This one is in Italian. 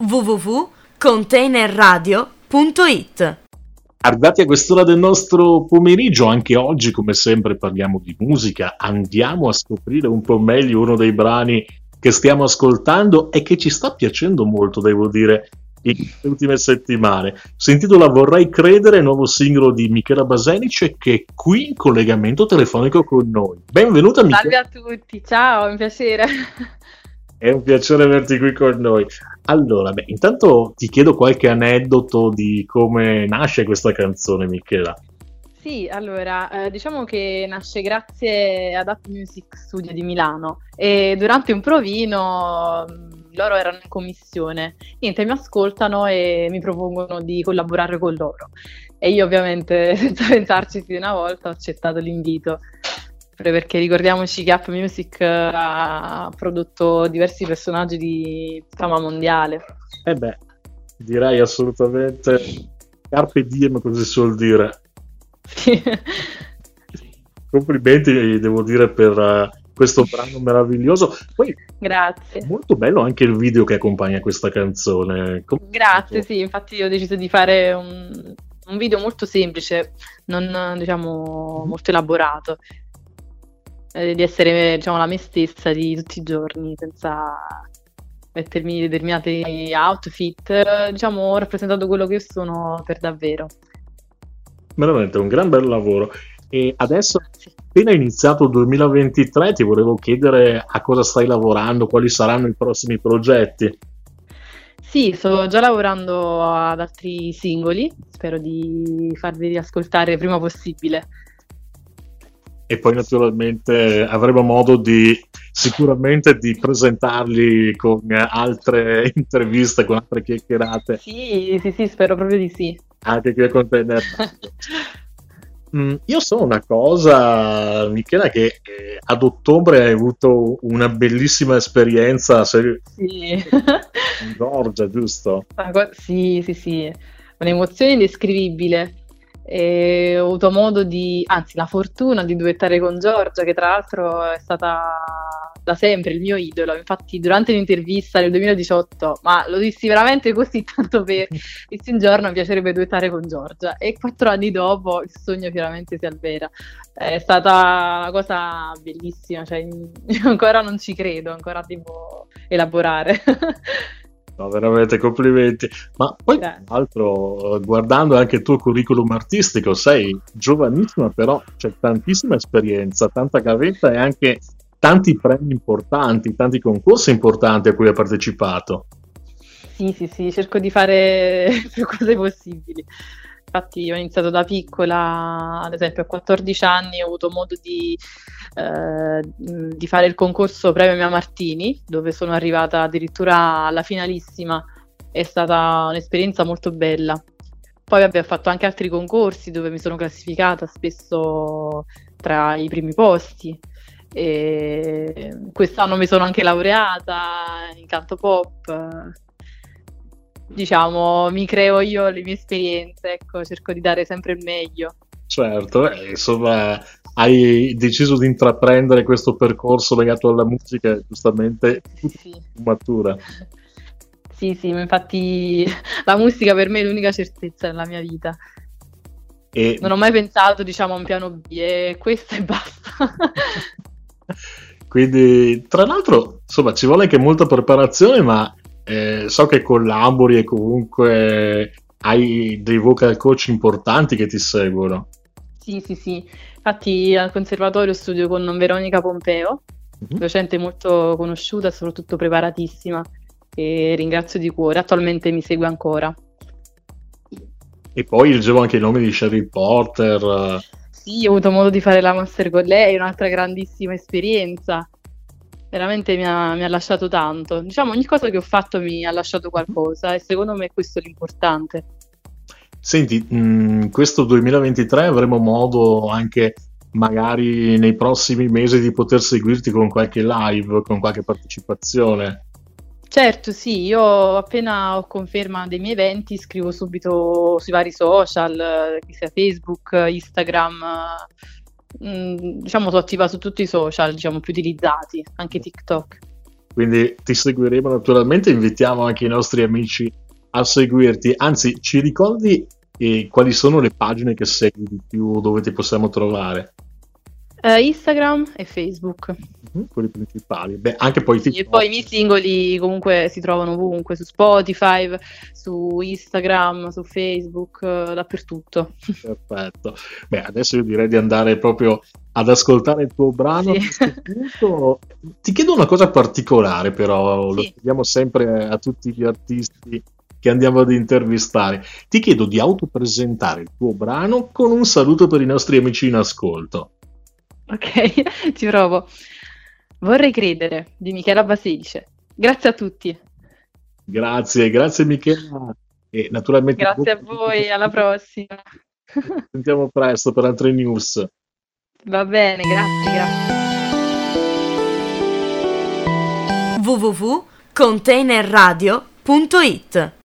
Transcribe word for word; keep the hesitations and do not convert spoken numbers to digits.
w w w punto container radio punto i t. Arrivati a quest'ora del nostro pomeriggio, anche oggi come sempre parliamo di musica, andiamo a scoprire un po' meglio uno dei brani che stiamo ascoltando e che ci sta piacendo molto, devo dire, in queste ultime settimane. Si intitola Vorrei credere, nuovo singolo di Michela Basenic, che è qui in collegamento telefonico con noi. Benvenuta Michela. Salve a tutti, ciao, è un piacere. È un piacere averti qui con noi. Allora, beh, intanto ti chiedo qualche aneddoto di come nasce questa canzone, Michela. Sì, allora, eh, diciamo che nasce grazie ad App Music Studio di Milano e durante un provino mh, loro erano in commissione, niente, mi ascoltano e mi propongono di collaborare con loro e io ovviamente senza pensarci più di una volta ho accettato l'invito, perché ricordiamoci che App Music ha prodotto diversi personaggi di fama mondiale. Eh beh, direi assolutamente carpe diem, così si suol dire. Sì. Complimenti, devo dire, per uh, questo brano meraviglioso. Poi grazie. Molto bello anche il video che accompagna questa canzone. Com- Grazie, sì, infatti ho deciso di fare un, un video molto semplice, non diciamo molto elaborato, eh, di essere diciamo la me stessa di tutti i giorni, senza mettermi determinati outfit, eh, diciamo ho rappresentato quello che sono per davvero. Veramente un gran bel lavoro. E adesso, appena iniziato il duemilaventitré, ti volevo chiedere a cosa stai lavorando, quali saranno i prossimi progetti. Sì, sto già lavorando ad altri singoli, spero di farvi ascoltare il prima possibile. E poi naturalmente avremo modo di sicuramente di presentarli con altre interviste, con altre chiacchierate. Sì, sì, sì, spero proprio di sì. Anche qui a Container. mm, io so una cosa, Michela, che eh, ad ottobre hai avuto una bellissima esperienza se... Sì. in Georgia, giusto? Sì, sì, sì, un'emozione indescrivibile. E ho avuto modo di, anzi la fortuna di duettare con Giorgia, che tra l'altro è stata da sempre il mio idolo. Infatti durante l'intervista nel duemiladiciotto, ma lo dissi veramente così tanto per dissi un giorno mi piacerebbe duettare con Giorgia, e quattro anni dopo il sogno chiaramente si avvera. È stata una cosa bellissima, cioè ancora non ci credo, ancora devo elaborare. No, veramente complimenti. Ma poi, tra l'altro, guardando anche il tuo curriculum artistico, sei giovanissima, però c'è tantissima esperienza, tanta gavetta e anche tanti premi importanti, tanti concorsi importanti a cui hai partecipato. Sì, sì, sì, cerco di fare più cose possibili. Infatti ho iniziato da piccola, ad esempio a quattordici anni ho avuto modo di, eh, di fare il concorso Premio Mia Martini, dove sono arrivata addirittura alla finalissima. È stata un'esperienza molto bella. Poi vabbè, ho fatto anche altri concorsi dove mi sono classificata spesso tra i primi posti. E quest'anno mi sono anche laureata in canto pop. Diciamo, mi creo io le mie esperienze, ecco, cerco di dare sempre il meglio. Certo, eh, insomma, hai deciso di intraprendere questo percorso legato alla musica, giustamente sì. matura. Sì, sì, ma infatti la musica per me è l'unica certezza nella mia vita. E... non ho mai pensato, diciamo, a un piano B, e questo e basta. Quindi, tra l'altro, insomma, ci vuole anche molta preparazione, ma Eh, so che collabori e comunque hai dei vocal coach importanti che ti seguono. Sì, sì, sì. Infatti al conservatorio studio con Veronica Pompeo, mm-hmm. docente molto conosciuta e soprattutto preparatissima, e ringrazio di cuore. Attualmente mi segue ancora. E poi leggevo anche i nomi di Sherry Porter. Sì, ho avuto modo di fare la master con lei, un'altra grandissima esperienza. Veramente mi ha, mi ha lasciato tanto. Diciamo, ogni cosa che ho fatto mi ha lasciato qualcosa e secondo me questo è l'importante. Senti, mh, questo duemilaventitré avremo modo anche magari nei prossimi mesi di poter seguirti con qualche live, con qualche partecipazione. Certo, sì, io appena ho conferma dei miei eventi scrivo subito sui vari social, che sia Facebook, Instagram. Diciamo sono attiva su tutti i social, diciamo, più utilizzati, anche TikTok. quindi ti seguiremo naturalmente, invitiamo anche i nostri amici a seguirti. Anzi, ci ricordi eh, quali sono le pagine che segui di più, dove ti possiamo trovare? Uh, Instagram e Facebook. Mm-hmm, quelli principali. Beh, anche poi sì, e poi i miei singoli comunque si trovano ovunque, su Spotify, su Instagram, su Facebook, uh, dappertutto. Perfetto. Beh, adesso io direi di andare proprio ad ascoltare il tuo brano. Sì. A questo punto, ti chiedo una cosa particolare, però sì. Lo chiediamo sempre a tutti gli artisti che andiamo ad intervistare. Ti chiedo di autopresentare il tuo brano con un saluto per i nostri amici in ascolto. Ok, ci provo. Vorrei credere, di Michela Basilice. Grazie a tutti. Grazie, grazie Michela. E naturalmente grazie a voi, alla prossima. Ci sentiamo presto per altre news. Va bene, grazie, grazie. w w w punto container radio punto it